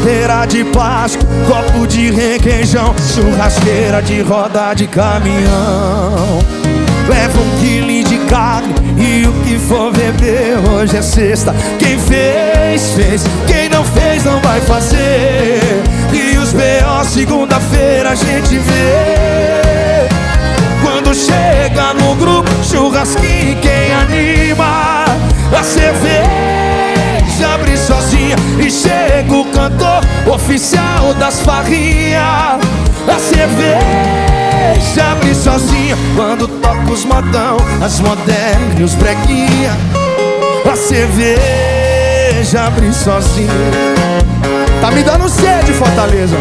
cadeira de plástico, copo de requeijão, churrasqueira de roda de caminhão. Leva 1 quilo de carne e o que for beber. Hoje é sexta, quem fez, fez. Quem não fez, não vai fazer. E os B.O. segunda-feira a gente vê. Quando chega no grupo, churrasquinho, quem anima? A cerveja abre sozinha e chega o cantor oficial das farrinhas. A cerveja abre sozinha quando toca os modão, as modernas e os breguinha. A cerveja abre sozinha. Tá me dando sede, Fortaleza.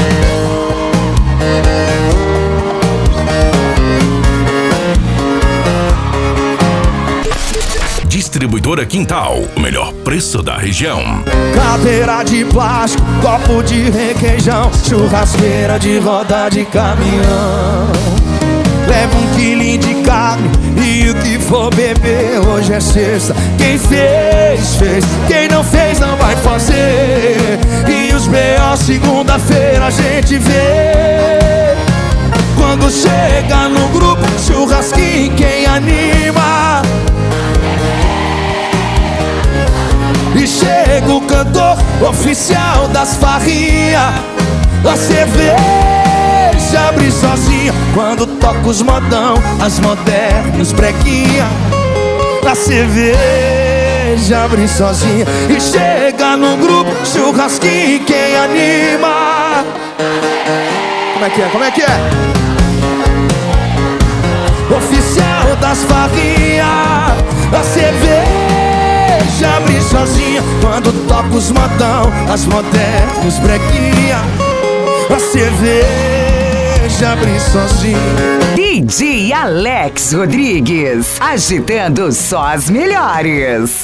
Distribuidora Quintal, o melhor preço da região. Cadeira de plástico, copo de requeijão, churrasqueira de roda de caminhão. Leva 1 quilo de carne e o que for beber. Hoje é sexta, quem fez, fez. Quem não fez, não vai fazer. E os B.O. segunda-feira a gente vê. Quando chega no grupo, churrasquinho, quem anima? E chega o cantor oficial das farrinhas. A cerveja abre sozinha quando toca os modão, as modernas e os breguinha. A cerveja abre sozinha e chega no grupo, churrasquinho, quem anima? Como é que é? Como é que é? Oficial das farrinhas. A cerveja abre sozinha quando toca os modão, as modernas e os breguinha. A cerveja abre sozinha. DJ Alex Rodrigues, agitando só as melhores.